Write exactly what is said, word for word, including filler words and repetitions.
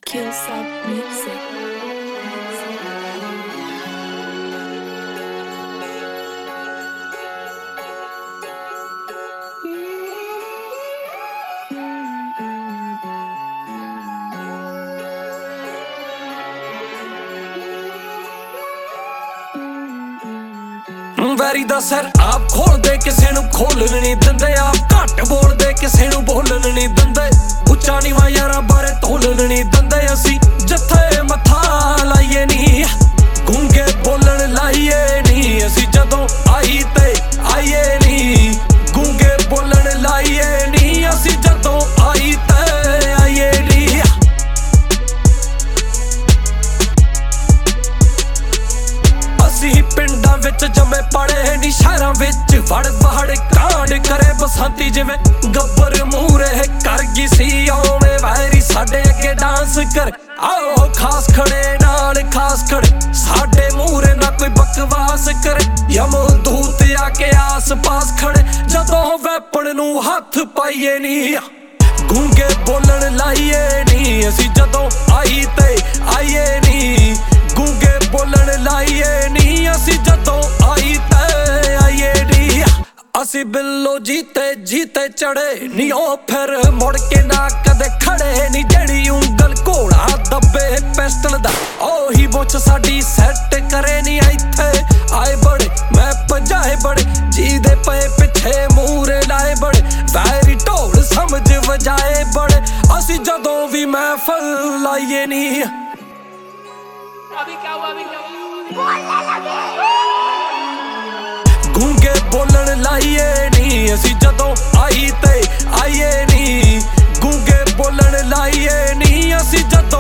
Kills up music. ਵੈਰੀ ਦਾ ਸਿਰ ਆਪ ਖੋਲਦੇ ਕਿਸੇ ਨੂੰ ਖੋਲਣ ਨਹੀਂ ਦਿੰਦੇ, ਆਪ ਘੱਟ ਬੋਲਦੇ ਕਿਸੇ ਨੂੰ ਬੋਲਣ ਨਹੀਂ ਦਿੰਦੇ, ਉੱਚਾ ਨੀਵਾਂ ਯਾਰਾਂ ਬਾਰੇ ਤੋਲਣ ਨਹੀਂ ਦਿੰਦੇ। ਅਸੀਂ ਜਿੱਥੇ ਮੱਥਾ ਲਾਈਏ ਨਹੀਂ, ਗੂੰਗੇ ਬੋਲਣ ਲਾਈਏ ਨਹੀਂ, ਅਸੀਂ ਜਦੋਂ ਆਈ ਤੇ ਆਈਏ ਨਹੀਂ, ਗੂੰਗੇ ਬੋਲਣ ਲਾਈਏ ਨਹੀਂ, ਅਸੀਂ ਜਦੋਂ ਆਈ ਤੇ ਆਈਏ ਨਹੀਂ। ਅਸੀਂ ਪਿੰਡਾਂ ਵਿੱਚ ਜੰਮੇ ਪੜੇ ਨੀ, ਸ਼ਹਿਰਾਂ ਵਿੱਚ ਵੜ ਵੜ ਕਾਂਡ ਕਰੇ ਬਸੰਤੀ ਜਿਵੇਂ ਗੱਬਰ ਮੂਹਰੇ ਕਰ ਗਈ ਸੀ ਓਵੇਂ ਵੈਰੀ ਸਾਡੇ ਅੱਗੇ ਡਾਂਸ ਕਰ। ਆਓ ਖਾਸ ਖੜੇ ਨਾਲ ਖਾਸ ਖੜੇ ਸਾਡੇ ਮੂਹਰੇ ਨਾ ਕੋਈ ਬਕਵਾਸ ਕਰੇ, ਯਮਦੂਤ ਆ ਕੇ ਆਸ ਪਾਸ ਖੜੇ ਜਦੋਂ ਵੈਪਨ ਨੂੰ ਹੱਥ ਪਾਈਏ ਨੀ, ਗੂੰਗੇ ਬੋਲਣ ਲਾਈਏ ਨੀ, ਅਸੀਂ ਜਦੋਂ ਆਈ ਤੇ ਆਈਏ ਨੀ, ਗੂੰਗੇ ਬੋਲਣ ਲਾਈਏ ਨੀ, ਅਸੀਂ ਜਦੋਂ ਆਈ ਤੇ ਆਈਏ ਨੀ। ਅਸੀਂ ਬਿੱਲੋ ਜੀਤੇ ਜੀਤੇ ਚੜੇ ਨੀ, ਉਹ ਫਿਰ ਮੁੜ ਕੇ ਨਾ ਕਦੇ ਖੜੇ ਨੀ, ਜਿਹੜੀ ਉਂਗਲ ਘੋੜਾ ਦੱਬੇ ਪਿਸਟਲ ਦਾ ਉਹੀ ਮੁੱਛ ਸਾਡੀ ਸੈੱਟ ਕਰੇ ਨੀ। ਇੱਥੇ ਆਏ ਬੜੇ ਮੈਂ ਭਜਾਏ ਬੜੇ, ਜਿਹਦੇ ਪਏ ਪਿੱਛੇ ਮੂਹਰੇ ਲਾਏ ਬੜੇ, ਵੈਰੀ ਢੋਲ ਸਮਝ ਵਜਾਏ ਬੜੇ, ਅਸੀਂ ਜਦੋਂ ਵੀ ਮਹਿਫਲ ਲਾਈਏ ਨੀ। ਗੂੰਗੇ ਬੋਲਣ ਲਾਈਏ ਨੀ, ਅਸੀਂ ਜਦੋਂ ਆਈ ਤੇ ਆਈਏ ਨੀ, ਗੂੰਗੇ ਬੋਲਣ ਲਾਈਏ ਨੀ, ਅਸੀਂ ਜਦੋਂ